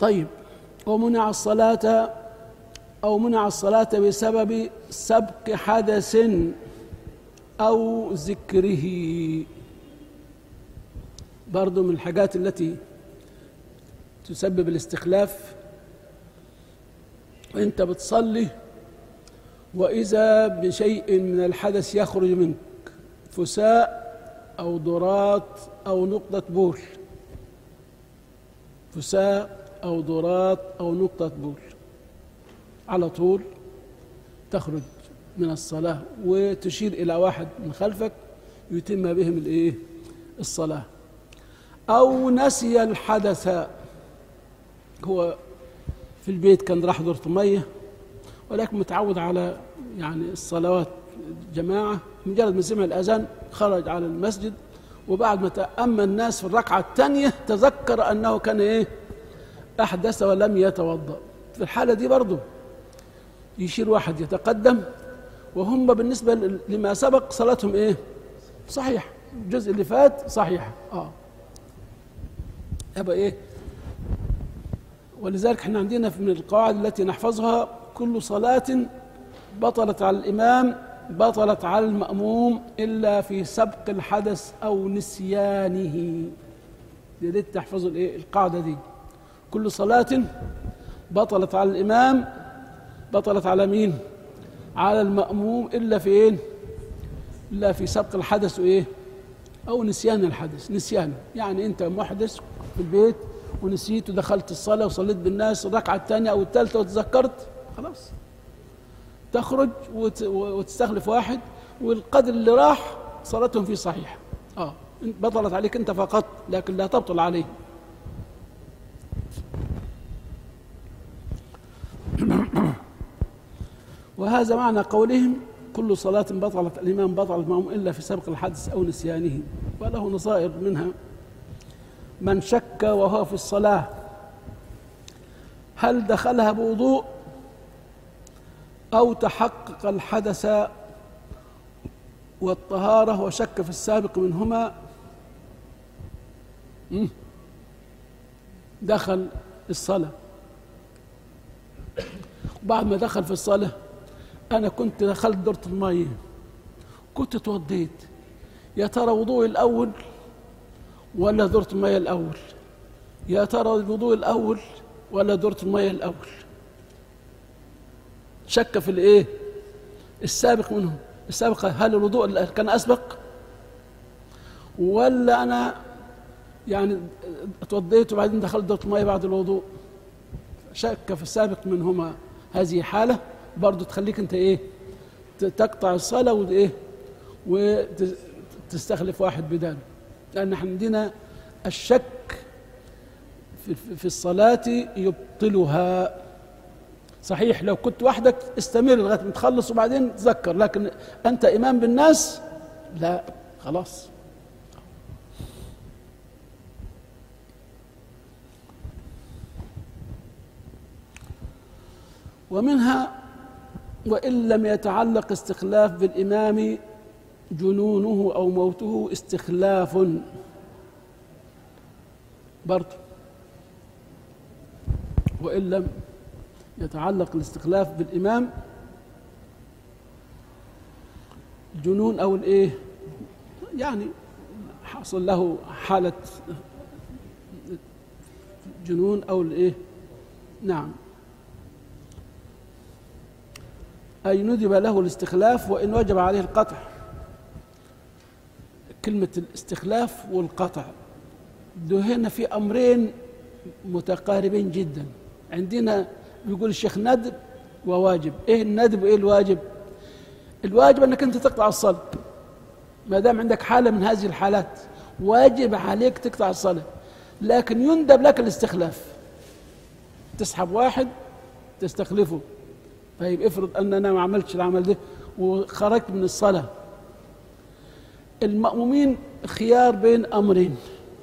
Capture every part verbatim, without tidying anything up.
طيب، ومنع الصلاة أو منع الصلاة بسبب سبق حدث أو ذكره، برضو من الحاجات التي تسبب الاستخلاف. وانت بتصلي وإذا بشيء من الحدث يخرج منك، فساء أو ضرات أو نقطة بول، فساء أو ضرات أو نقطة بول، على طول تخرج من الصلاة وتشير إلى واحد من خلفك يتم بهم الإيه؟ الصلاة. أو نسي الحدث، هو في البيت كان راح دورة مية ولكن متعود على يعني الصلوات جماعة، مجرد ما سمع الأذان خرج على المسجد، وبعد ما تأمن الناس في الركعة الثانية تذكر أنه كان إيه؟ أحدث ولم يتوضأ. في الحالة دي برضه يشير واحد يتقدم، وهم بالنسبة لما سبق صلاتهم إيه؟ صحيح، الجزء اللي فات صحيح. آه يبقى إيه؟ ولذلك احنا عندنا من القواعد التي نحفظها: كل صلاة بطلت على الإمام بطلت على المأموم إلا في سبق الحدث أو نسيانه. يا ريت تحفظوا الإيه؟ القاعدة دي. كل صلاة بطلت على الإمام بطلت على مين؟ على المأموم إلا في إيه؟ إلا في سبق الحدث وإيه؟ أو نسيان الحدث. نسيان يعني أنت محدث في البيت ونسيت ودخلت الصلاة وصليت بالناس الركعة الثانية أو الثالثة وتذكرت، خلاص تخرج وتستخلف واحد، والقدر اللي راح صلاتهم فيه صحيح. آه بطلت عليك أنت فقط لكن لا تبطل عليه. وهذا معنى قولهم: كل صلاة بطلت الإمام بطلت معهم إلا في سبق الحدث أو نسيانه. وله نصائر منها: من شك وهو في الصلاة هل دخلها بوضوء أو تحقق الحدث والطهارة وشك في السابق منهما، دخل الصلاة. بعد ما دخل في الصلاة، أنا كنت دخلت دورة المية كنت توضيت، يا ترى وضوء الأول ولا دورة المية الأول؟ يا ترى الوضوء الأول ولا دورة المية الأول؟ شك في الإيه؟ السابق منهم. السابق هل الوضوء كان أسبق ولا أنا يعني اتوضيت وبعدين دخلت دورة المية بعد الوضوء؟ شك في السابق منهما. هذه حالة برضو تخليك أنت إيه؟ تقطع الصلاة وإيه؟ وتستخلف واحد بداله، لأن احنا عندنا الشك في الصلاة يبطلها. صحيح لو كنت وحدك استمر لغاية ما تخلص وبعدين تذكر، لكن أنت إمام بالناس لا، خلاص. ومنها: وإن لم يتعلق استخلاف بالإمام جنونه أو موته استخلاف، برضه وإن لم يتعلق الاستخلاف بالإمام جنون أو الإيه، يعني حصل له حالة جنون أو الإيه، نعم، أي ندب له الاستخلاف وإن وجب عليه القطع. كلمة الاستخلاف والقطع ده هنا في أمرين متقاربين جدا. عندنا بيقول الشيخ ندب وواجب. إيه الندب وإيه الواجب؟ الواجب أنك أنت تقطع الصلاة ما دام عندك حالة من هذه الحالات، واجب عليك تقطع الصلاة، لكن يندب لك الاستخلاف، تسحب واحد تستخلفه. طيب افرض أن أنا ما عملتش العمل ده وخرجت من الصلاة، المأمومين خيار بين أمرين: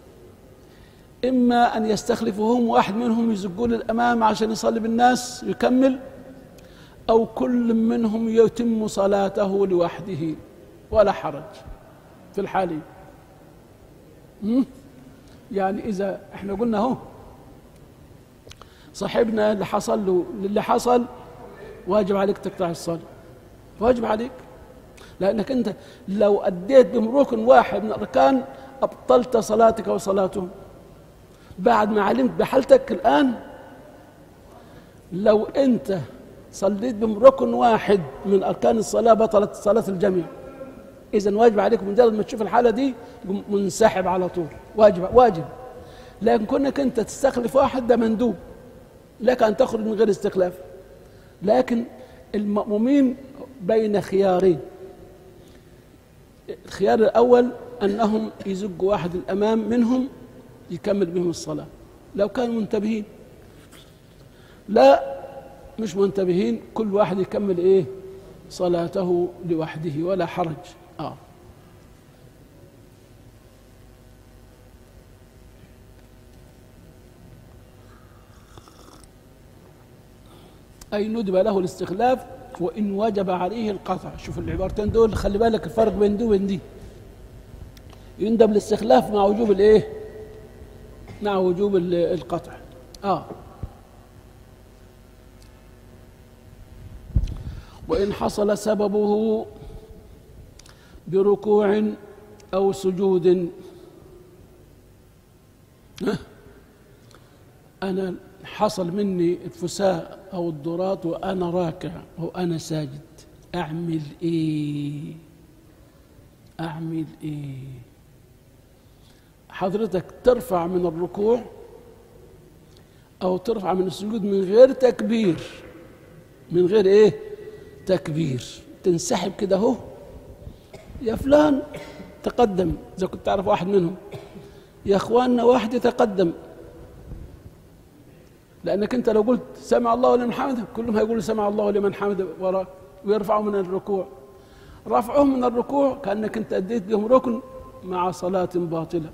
إما أن يستخلفهم واحد منهم يزقوا للأمام عشان يصلي بالناس يكمل، أو كل منهم يتم صلاته لوحده ولا حرج في الحالة. يعني إذا إحنا قلنا هو صاحبنا اللي حصل له اللي حصل واجب عليك تقطع الصلاة، واجب عليك، لأنك أنت لو أديت بركن واحد من الأركان أبطلت صلاتك وصلاتهم. بعد ما علمت بحالتك الآن، لو أنت صليت بركن واحد من أركان الصلاة بطلت صلاة الجميع. إذن واجب عليك مجرد ما تشوف الحالة دي منسحب على طول، واجب واجب. لكن كونك أنت تستخلف واحد ده مندوب لك أن تخرج من غير استخلاف. لكن المأمومين بين خيارين، الخيار الأول أنهم يزقوا واحد الأمام منهم يكمل بهم الصلاة لو كانوا منتبهين. لا، مش منتبهين، كل واحد يكمل إيه صلاته لوحده ولا حرج. آه. أي ندب له الاستخلاف وإن وجب عليه القطع. شوف العبارتين دول، خلي بالك الفرق بين دي وبين دي. يندب الاستخلاف مع وجوب الايه؟ مع وجوب القطع. اه وإن حصل سببه بركوع أو سجود. أنا حصل مني الفساء أو الضرات وأنا راكع وأنا ساجد، أعمل إيه؟ أعمل إيه؟ حضرتك ترفع من الركوع أو ترفع من السجود من غير تكبير، من غير إيه؟ تكبير. تنسحب كده أهو، يا فلان تقدم، إذا كنت تعرف واحد منهم، يا أخواننا واحد يتقدم، لأنك أنت لو قلت سمع الله لمن حمده كلهم هيقولوا سمع الله لمن حمده وراك ويرفعوا من الركوع. رفعهم من الركوع كأنك أنت أديت بهم ركن مع صلاة باطلة.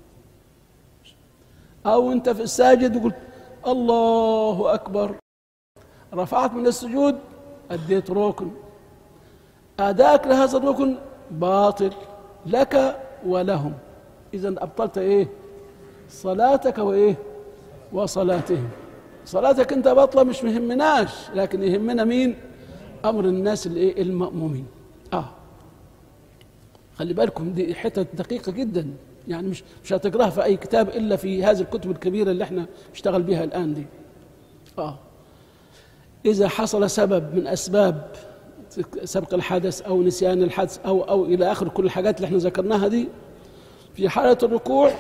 أو أنت في الساجد وقلت الله أكبر، رفعت من السجود أديت ركن، أداك لهذا الركن باطل لك ولهم. إذن أبطلت إيه؟ صلاتك وإيه؟ وصلاتهم. صلاتك أنت باطلة مش مهمناش، لكن يهمنا مين؟ أمر الناس الإيه؟ المأمومين. آه خلي بالكم دي حتة دقيقة جدا، يعني مش مش هتقراها في أي كتاب إلا في هذه الكتب الكبيرة اللي احنا نشتغل بها الآن دي. آه إذا حصل سبب من أسباب سبق الحدث أو نسيان الحدث أو أو إلى آخر كل الحاجات اللي احنا ذكرناها دي، في حالة الركوع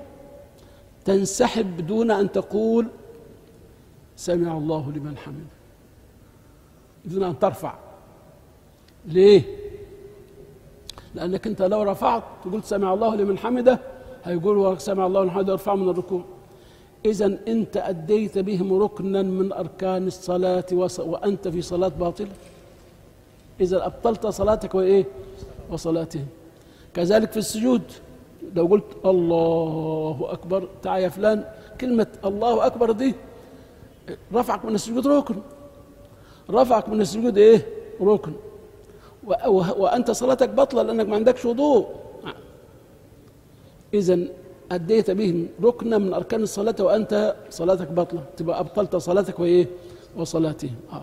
تنسحب دون أن تقول سمع الله لمن حمده، دون أن ترفع. ليه؟ لأنك أنت لو رفعت تقول سمع الله لمن حمده هيقول سمع الله لمن حمده ارفع من الركوع. إذن أنت أديت بهم ركنا من أركان الصلاة وأنت في صلاة باطلة، إذا أبطلت صلاتك وإيه؟ وصلاتهم. كذلك في السجود لو قلت الله أكبر، تعال يا فلان، كلمة الله أكبر دي رفعك من السجود ركن، رفعك من السجود إيه؟ ركن، وأنت صلاتك بطلة لأنك ما عندكش وضوء. إذن أديت بهم ركنا من أركان الصلاة وأنت صلاتك بطلة، تبقى أبطلت صلاتك وإيه؟ وصلاتهم. آه.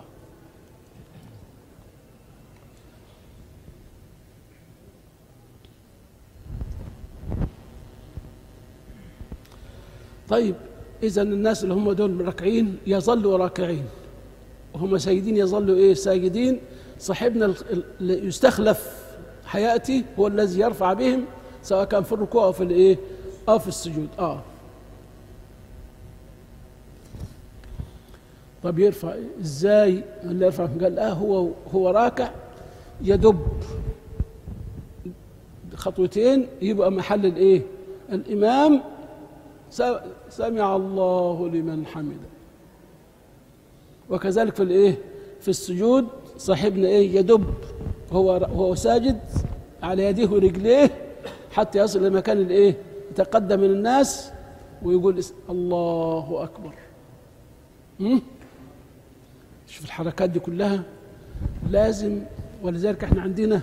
طيب إذن الناس اللي هم دول راكعين يظلوا راكعين، وهم ساجدين يظلوا إيه؟ ساجدين. صاحبنا اللي يستخلف حياتي هو الذي يرفع بهم سواء كان في الركوع أو في الإيه؟ أو في السجود. آه طب يرفع إزاي؟ اللي يرفع قال آه هو هو راكع يدب خطوتين يبقى محل الإيه؟ الإمام سمع الله لمن حمده. وكذلك في الإيه؟ في السجود صاحبنا إيه؟ يدب هو هو ساجد على يديه ورجليه حتى يصل لمكان الإيه؟ يتقدم من الناس ويقول الله أكبر. م? شوف الحركات دي كلها لازم، ولذلك احنا عندنا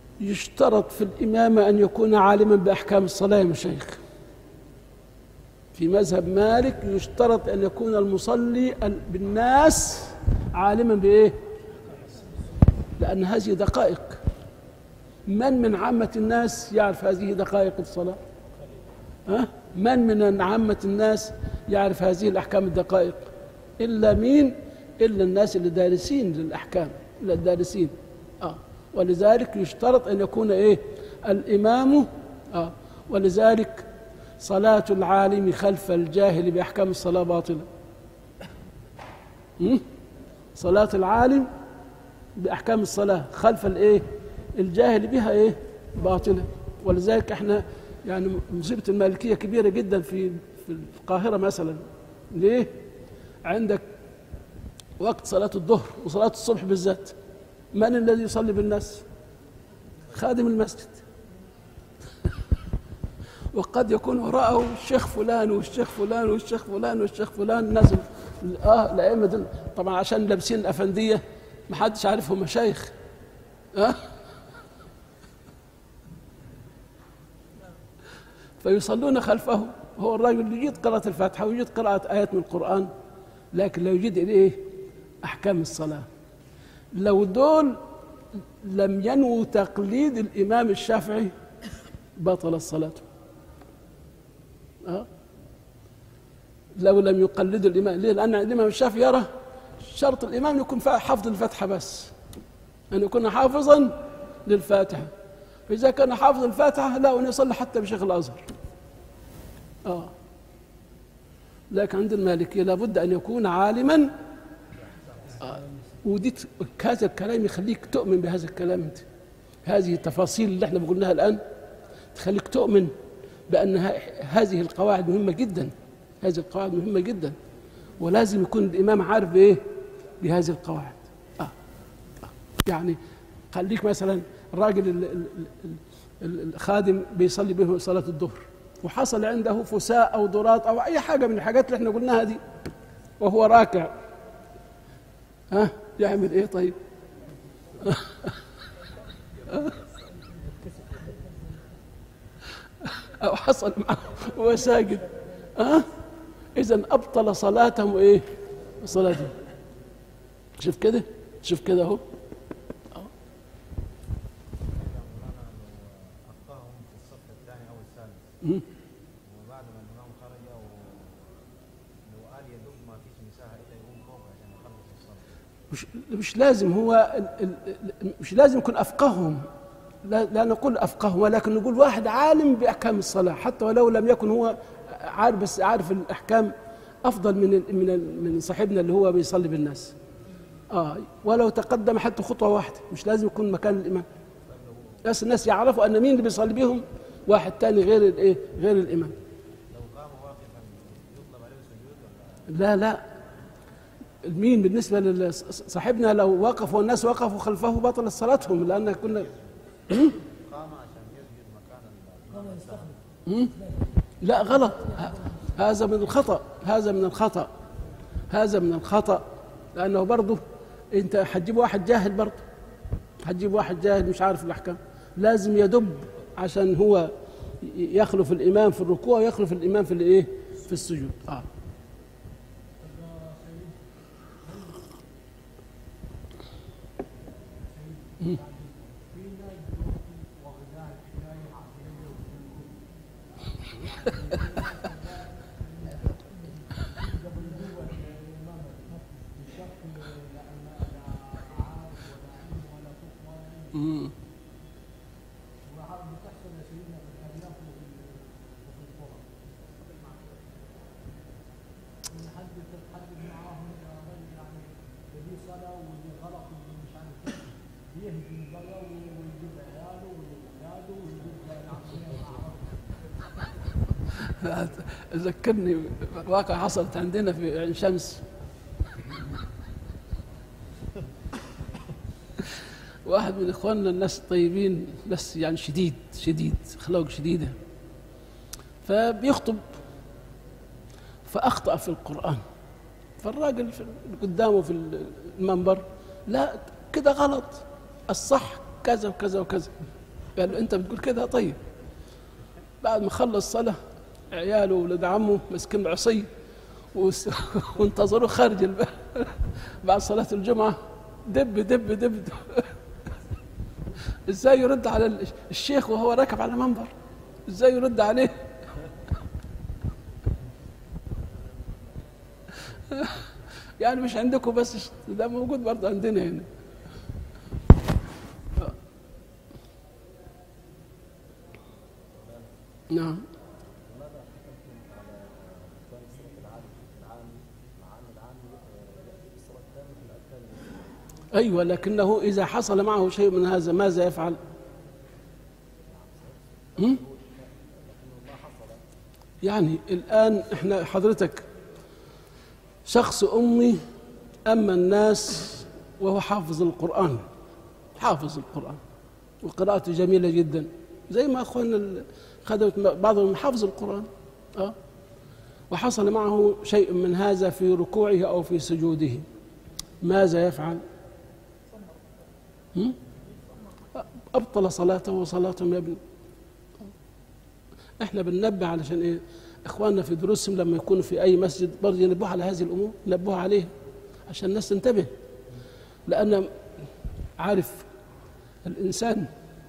يشترط في الإمامة أن يكون عالما بأحكام الصلاة يا مشايخ. في مذهب مالك يشترط أن يكون المصلي بالناس عالما بإيه؟ لأن هذه دقائق. من من عامة الناس يعرف هذه دقائق الصلاة؟ أه؟ من من عامة الناس يعرف هذه الأحكام الدقائق؟ إلا مين؟ إلا الناس اللي دارسين للأحكام، إلا الدارسين. آه. ولذلك يشترط أن يكون إيه؟ الإمام. آه. ولذلك صلاة العالم خلف الجاهل بأحكام الصلاة باطلة. صلاة العالم بأحكام الصلاة خلف الإيه؟ الجاهل بها إيه؟ باطلة. ولذلك إحنا يعني مصيبة المالكية كبيرة جدا في في القاهرة مثلا. ليه؟ عندك وقت صلاة الظهر وصلاة الصبح بالذات، من الذي يصلي بالناس؟ خادم المسجد. وقد يكون وراءه الشيخ فلان والشيخ فلان والشيخ فلان والشيخ فلان نزل. اه الائمه دول طبعا عشان لابسين الافنديه ما حدش عارفهم مشايخ. اه فيصلون خلفه. هو الراجل يجيد قراءة الفاتحة ويجيد قراءة آيات من القرآن، لكن لا يجيد إيه؟ أحكام الصلاة. لو دول لم ينووا تقليد الإمام الشافعي بطل الصلاة. أه؟ لو لم يقلدوا الإمام. ليه؟ لأن الإمام الشافعي يرى شرط الإمام يكون حافظ الفاتحة بس، أن يكون حافظا للفاتحة. فإذا كان حافظ الفاتحة لا أن يصلي حتى بشيخ الأزهر. آه. لكن عند المالكية لابد أن يكون عالما. آه. ودي هذا الكلام يخليك تؤمن بهذا الكلام. انت هذه التفاصيل اللي احنا بقولناها الآن تخليك تؤمن بأن هذه القواعد مهمة جدا. هذه القواعد مهمة جدا، ولازم يكون الإمام عارف بإيه؟ بهذه القواعد. آه. آه. يعني خليك مثلا الراجل الخادم بيصلي به صلاة الظهر وحصل عنده فساء أو ضراط أو أي حاجة من الحاجات اللي احنا قلناها دي وهو راكع، ها يعمل إيه طيب؟ أو حصل معه وهو ساجد، ها إذن أبطل صلاتهم إيه؟ صلاتهم. شوف كده، شوف كده أهو. وبعد ما الإمام خرج لو قال يدب ما فيش مساحة إلا يقوم فوق عشان يخلص الصلاة. مش مش لازم هو مش لازم يكون أفقههم. لا, لا نقول أفقههم، ولكن نقول واحد عالم بأحكام الصلاة حتى ولو لم يكن هو عارف، بس عارف الأحكام أفضل من من من صاحبنا اللي هو بيصلي بالناس. آه ولو تقدم حتى خطوة واحدة، مش لازم يكون مكان الإمام، بس الناس يعرفوا أن مين اللي بيصلي بيهم واحد تاني غير الايه؟ غير الامام. لو قام واقفا يطلب عليه سجود لا ولا لا المين بالنسبه لصاحبنا لو وقف والناس وقفوا خلفه بطلت صلاتهم، لان كنا قام عشان يسجد مكان الامام. لا غلط، هذا من الخطأ، هذا من الخطأ، هذا من الخطأ، لانه برضه انت حتجيب واحد جاهل، برضه حتجيب واحد جاهل مش عارف الاحكام، لازم يدب عشان هو يخلف الإمام في الركوع ويخلف الإمام في الإيه؟ في السجود. آه. امم ذكرني واقع حصلت عندنا في عين شمس. واحد من اخواننا الناس الطيبين بس يعني شديد شديد اخلاق شديده، فبيخطب فاخطأ في القرآن، فالراجل اللي قدامه في المنبر لا كده غلط، الصح كذا وكذا وكذا. قال له انت بتقول كده؟ طيب. بعد ما خلص صلاة عياله وولد عمه ماسكين العصي وس- وانتظروه خارج الب- بعد صلاة الجمعة، دب دب دب, دب. ازاي يرد على الشيخ وهو راكب على المنبر؟ ازاي يرد عليه؟ يعني مش عندكم بس، ده موجود برضه عندنا هنا. نعم. أيوة، لكنه إذا حصل معه شيء من هذا ماذا يفعل؟ هم؟ يعني الآن إحنا حضرتك شخص أمي أما الناس وهو حافظ القرآن، حافظ القرآن وقراءته جميلة جدا، زي ما أخواننا خدمت بعضهم حافظ القرآن، أه وحصل معه شيء من هذا في ركوعه أو في سجوده، ماذا يفعل؟ هم؟ أبطل صلاته وصلاتهم يا ابني. احنا بننبه علشان ايه؟ اخواننا في دروسهم لما يكونوا في اي مسجد برضه ينبهوا على هذه الامور، ينبهوا عليها عشان الناس تنتبه. لان عارف الانسان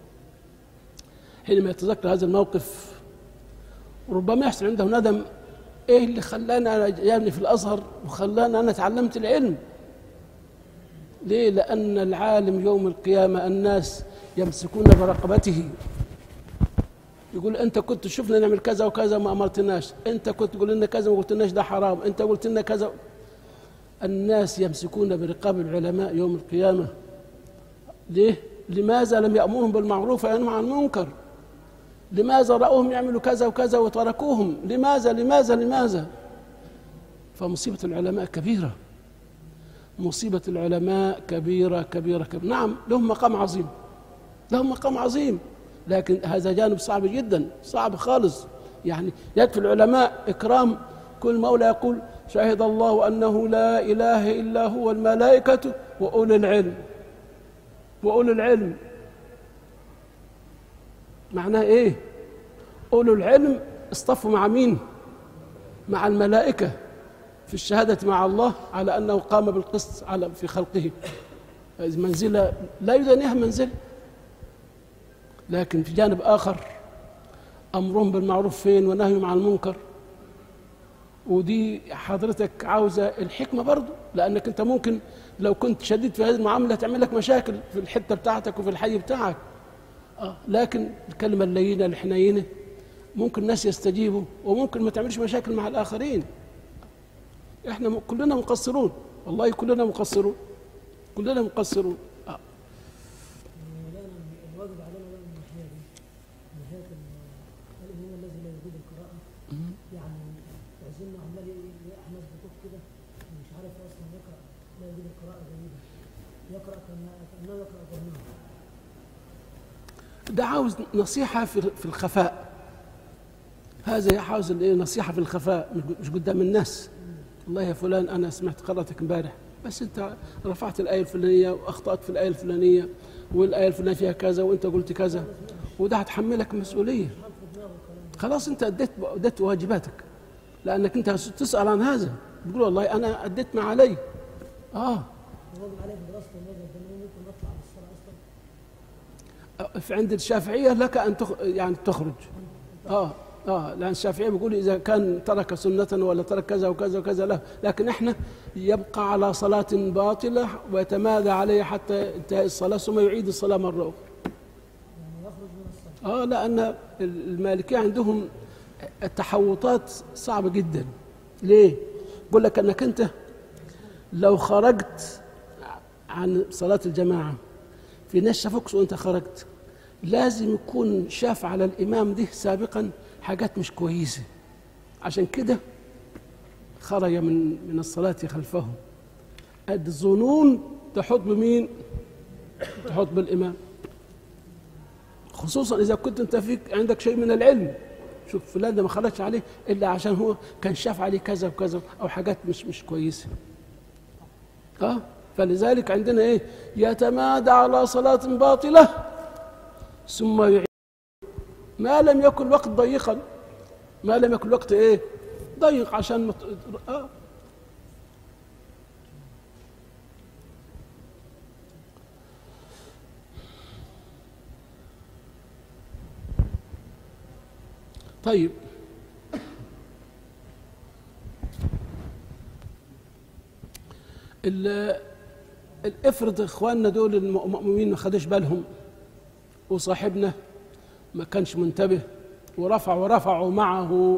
حينما يتذكر هذا الموقف ربما يحصل عنده ندم، ايه اللي خلاني انا جابني في الازهر وخلاني انا تعلمت العلم؟ ليه؟ لان العالم يوم القيامه الناس يمسكون برقبته، يقول انت كنت تشوفنا نعمل كذا وكذا ما امرتناش، انت كنت تقول لنا كذا وما قلتلناش ده حرام، انت قلت لنا كذا. الناس يمسكون برقاب العلماء يوم القيامه. ليه؟ لماذا لم يأمرهم بالمعروف وينهوا عن المنكر؟ لماذا رأوهم يعملوا كذا وكذا وتركوهم؟ لماذا لماذا لماذا؟ فمصيبة العلماء كبيرة، مصيبة العلماء كبيرة كبيرة كبيرة. نعم لهم مقام عظيم، لهم مقام عظيم، لكن هذا جانب صعب جدا، صعب خالص. يعني يكفي العلماء إكرام، كل مولى يقول شهد الله أنه لا إله إلا هو الملائكة وأولي العلم. وأولي العلم معناه إيه؟ أولو العلم اصطفوا مع مين؟ مع الملائكة في الشهادة مع الله على أنه قام بالقسط على في خلقه، منزلة لا يدانيها منزلة. لكن في جانب آخر أمرهم بالمعروف فين ونهيهم عن المنكر، ودي حضرتك عاوزة الحكمة برضو، لأنك أنت ممكن لو كنت شديد في هذه المعاملة تعمل لك مشاكل في الحتة بتاعتك وفي الحي بتاعك. آه لكن الكلمة اللينة الحنينة ممكن الناس يستجيبوا وممكن ما تعملش مشاكل مع الآخرين. إحنا كلنا مقصرون، والله كلنا مقصرون، كلنا مقصرون. آه. الواجب علينا من الناحية دي، من ناحية الإمام الذي لا يجيد القراءة، يعني تعزمنا عمال يحمس بكوك كده مش عارف أصلا يقرأ، لا يجيد القراءة جيدة، يقرأ كأنه يقرأ جهنم. ده عاوز نصيحة في في الخفاء، هذا عاوز نصيحة في الخفاء مش قدام الناس. والله يا فلان أنا سمعت قراءتك امبارح بس أنت رفعت الآية الفلانية وأخطأت في الآية الفلانية والآية الفلانية فيها كذا وأنت قلت كذا، وده هتحملك مسؤولية. خلاص أنت أديت أديت واجباتك، لأنك أنت تسأل عن هذا، تقول والله أنا أديت ما علي. آه الواجب عليه في دراسة المذهب ده ممكن نطلع بالصلاة أصلا. في عند الشافعية لك أن تخ... يعني تخرج. آه آه لأن الشافعية بيقول إذا كان ترك سنة ولا ترك كذا وكذا وكذا له، لكن إحنا يبقى على صلاة باطلة ويتمادى عليها حتى انتهاء الصلاة ثم يعيد الصلاة مرة أخرى. يعني يخرج من الصلاة. آه لأن المالكية عندهم التحوطات صعبة جدا. ليه؟ يقول لك أنك أنت لو خرجت عن صلاة الجماعة في ناس شافوك وأنت خرجت، لازم يكون شاف على الإمام ده سابقا حاجات مش كويسة، عشان كده خرج من من الصلاة خلفه. الظنون تحط بمين؟ تحط بالإمام، خصوصا إذا كنت أنت فيك عندك شيء من العلم. شوف فلان ده ما خرجش عليه إلا عشان هو كان شاف عليه كذا وكذا أو حاجات مش مش كويسة. اه فلذلك عندنا ايه؟ يتمادى على صلاة باطلة ثم يعيد ما لم يكن وقت ضيقا، ما لم يكن الوقت ايه ضيق عشان مت... آه. طيب ال- افرض اخواننا دول المؤمنين ما خدوش بالهم وصاحبنا ما كانش منتبه ورفعوا رفعوا معه،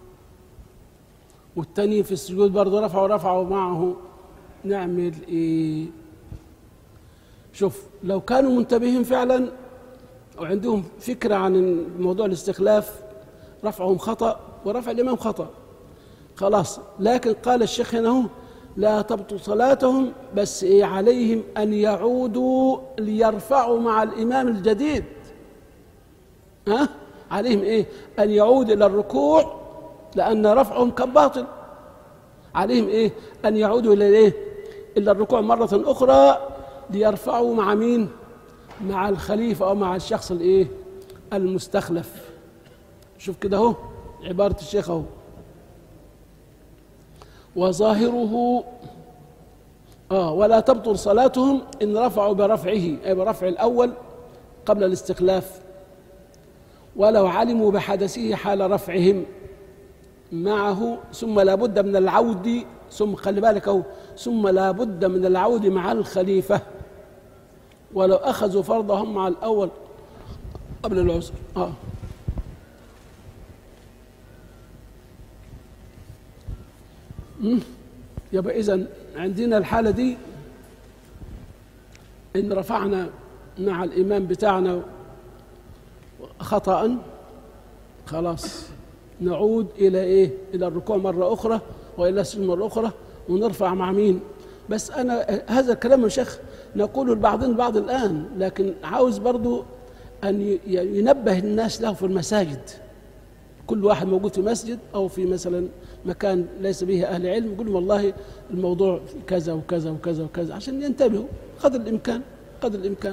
والتاني في السجود برضه رفعوا رفعوا معه، نعمل ايه؟ شوف لو كانوا منتبهين فعلا وعندهم فكرة عن موضوع الاستخلاف رفعهم خطأ ورفع الإمام خطأ خلاص. لكن قال الشيخ هنا هو لا تبطل صلاتهم، بس إيه عليهم أن يعودوا ليرفعوا مع الإمام الجديد. ها؟ عليهم إيه؟ أن يعود إلى الركوع لأن رفعهم كان باطل. عليهم إيه؟ أن يعودوا إلى إيه؟ إلى الركوع مرة أخرى ليرفعوا مع مين؟ مع الخليفة أو مع الشخص الإيه؟ المستخلف. شوف كده أهو عبارة الشيخ أهو. وظاهره آه ولا تبطل صلاتهم إن رفعوا برفعه، أي برفع الأول قبل الاستخلاف، ولو علموا بحدثه حال رفعهم معه، ثم لا بد من العود، ثم خلي بالك أهو، ثم لا بد من العود مع الخليفة ولو أخذوا فرضهم مع الأول قبل العذر. آه يبقى إذن عندنا الحالة دي إن رفعنا مع الإمام بتاعنا خطأ خلاص نعود إلى إيه؟ إلى الركوع مرة أخرى وإلى السجود مرة أخرى ونرفع مع مين؟ بس أنا هذا الكلام يا شيخ نقوله لبعضنا البعض الآن، لكن عاوز برضو أن ينبه الناس له في المساجد. كل واحد موجود في مسجد أو في مثلا مكان ليس به أهل علم يقول والله الموضوع كذا وكذا وكذا وكذا عشان ينتبهوا قدر الإمكان قدر الإمكان.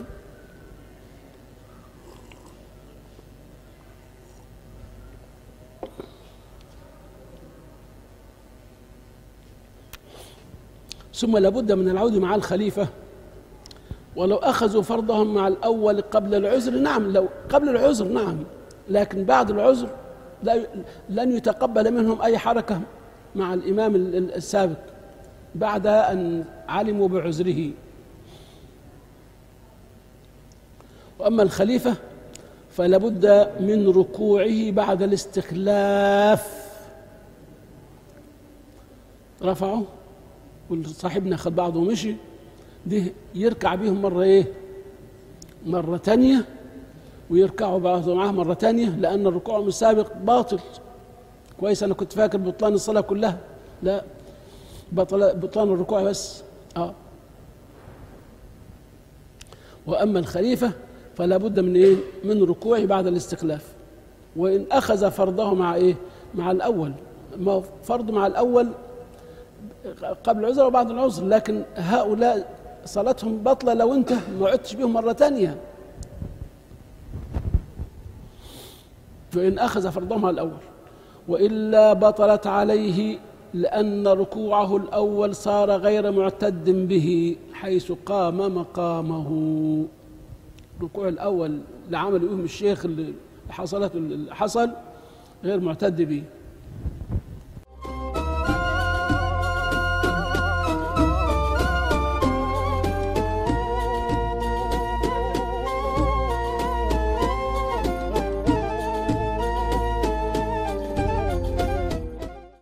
ثم لابد من العود مع الخليفة ولو أخذوا فرضهم مع الأول قبل العذر. نعم لو قبل العذر نعم، لكن بعد العذر لن يتقبل منهم أي حركة مع الإمام السابق بعد أن علموا بعذره. وأما الخليفة فلا بد من ركوعه بعد الاستخلاف. رفعوا وصاحبنا خد بعضه ومشي، دي يركع بيهم مرة إيه؟ مرة تانية، ويركعوا بعضه معاه مرة تانية، لأن الركوع من السابق باطل. كويس أنا كنت فاكر بطلان الصلاة كلها، لا بطل بطلان الركوع بس. آه. وأما الخليفة فلا بد من إيه؟ من ركوعه بعد الاستخلاف، وإن أخذ فرضه مع إيه؟ مع الأول، ما فرض مع الأول قبل العذر وبعد العذر، لكن هؤلاء صلاتهم بطلة لو أنت ما عدتش بهم مرة تانية. فإن أخذ فرضه مع الأول وإلا بطلت عليه لأن ركوعه الأول صار غير معتد به حيث قام مقامه. الركوع الأول لعمل يقوم الشيخ اللي حصلت اللي حصل غير معتد به.